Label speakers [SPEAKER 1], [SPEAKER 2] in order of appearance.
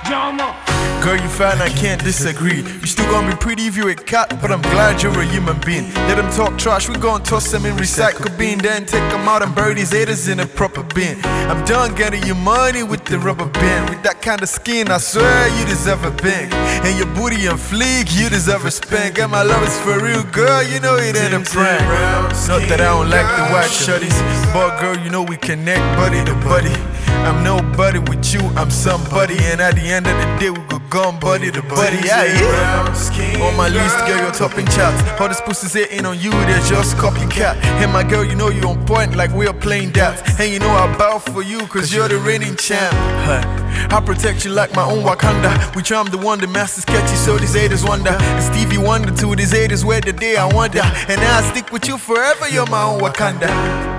[SPEAKER 1] Girl, you fine, I can't disagree. You still gonna be pretty if you a cat, but I'm glad you're a human being. Let them talk trash, we gon' toss them in recycle bin. Then take them out and bury these haters in a proper bin. I'm done getting you money with the rubber band. With that kind of skin, I swear you deserve a bank. And your booty on fleek, you deserve a spank. And my love is for real, girl, you know it ain't a prank. Not that I don't like the white shorties, but girl, you know we connect body to body. I'm nobody with you, I'm somebody. And at the end of the day, we go gone body to body. Yeah. On my list, girl, you're topping charts. All these pussies hating on you, they're just copycat. And my girl, you know you on point like we're playing that. And you know I bow for you, cause you're the reigning champ. I protect you like my own Wakanda. We charm the one, the master's catchy, so these haters wonder. And Stevie Wonder to these haters, where the day I wonder. And now I stick with you forever, you're my own Wakanda.